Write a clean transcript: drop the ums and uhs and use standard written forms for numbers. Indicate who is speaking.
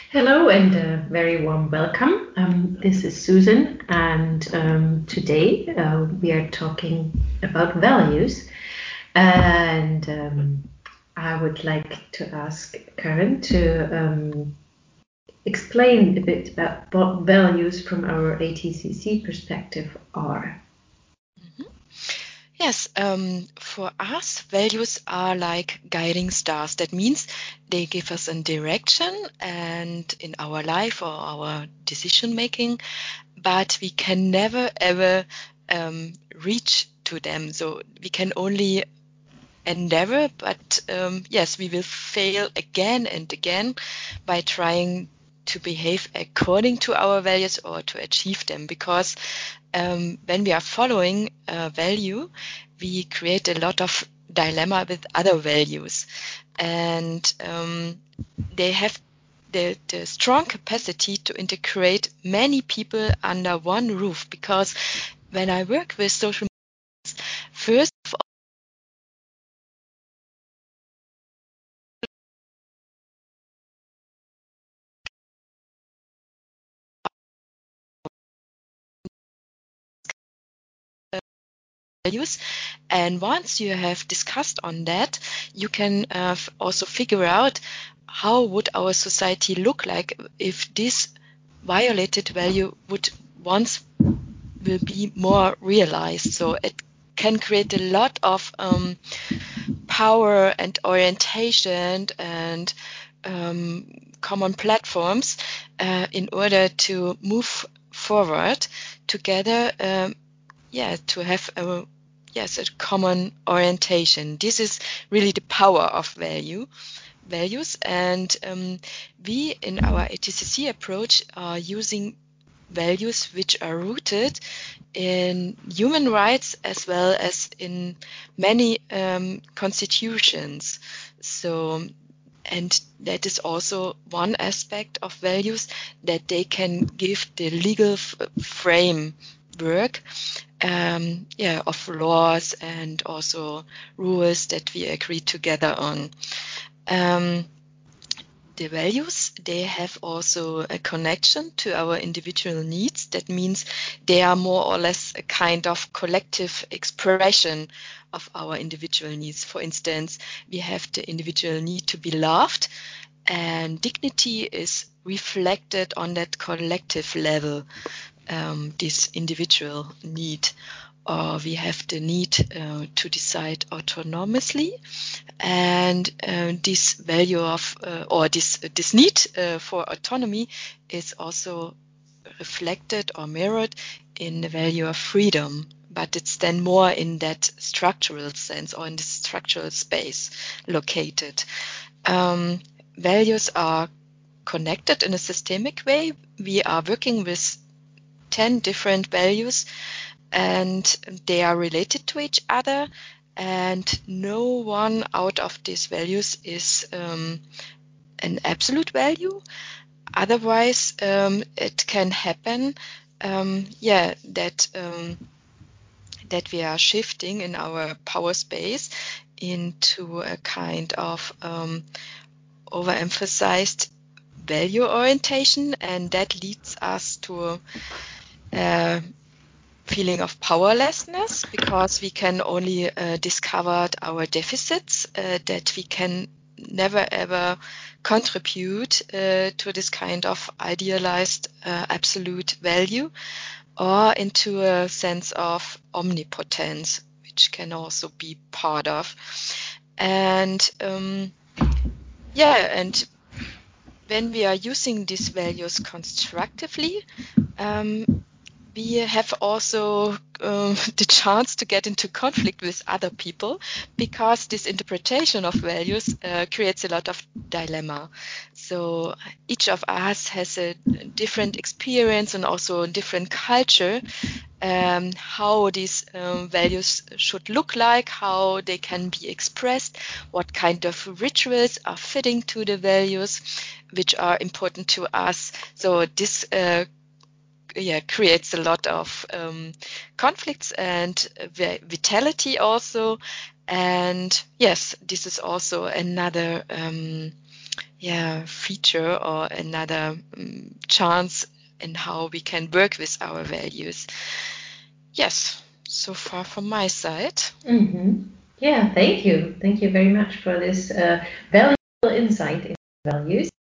Speaker 1: Hello and a very warm welcome. This is Susan, and today we are talking about values. And I would like to ask Karen to explain a bit about what values from our ATCC perspective are.
Speaker 2: Yes, for us, values are like guiding stars. That means they give us a direction and in our life or our decision making, but we can never ever reach to them. So we can only endeavor, but yes, we will fail again and again by trying to behave according to our values or to achieve them, because when we are following a value, we create a lot of dilemma with other values, and they have the strong capacity to integrate many people under one roof. Because when I work with social media, first of all, values, and once you have discussed on that, you can also figure out how would our society look like if this violated value would once will be more realized. So it can create a lot of power and orientation and common platforms in order to move forward together. To have a common orientation. This is really the power of values, and we in our ATCC approach are using values which are rooted in human rights as well as in many constitutions. So, and that is also one aspect of values, that they can give the legal framework of laws and also rules that we agree together on. The values, they have also a connection to our individual needs. That means they are more or less a kind of collective expression of our individual needs. For instance, we have the individual need to be loved, and dignity is reflected on that collective level, this individual need. Or we have the need to decide autonomously, and this value of or this need for autonomy is also reflected or mirrored in the value of freedom, but it's then more in that structural sense or in the structural space located. Values are connected in a systemic way. We are working with 10 different values, and they are related to each other, and no one out of these values is an absolute value. Otherwise, it can happen that we are shifting in our power space into a kind of overemphasized value orientation, and that leads us to feeling of powerlessness, because we can only discover our deficits, that we can never ever contribute to this kind of idealized absolute value, or into a sense of omnipotence, which can also be part of. And and when we are using these values constructively, we have also the chance to get into conflict with other people, because this interpretation of values creates a lot of dilemma. So each of us has a different experience and also a different culture, how these values should look like, how they can be expressed, what kind of rituals are fitting to the values which are important to us. So this creates a lot of conflicts and vitality also. And yes, this is also another feature or another chance in how we can work with our values. Yes, so far from my side.
Speaker 1: Yeah, thank you. Thank you very much for this valuable insight into values.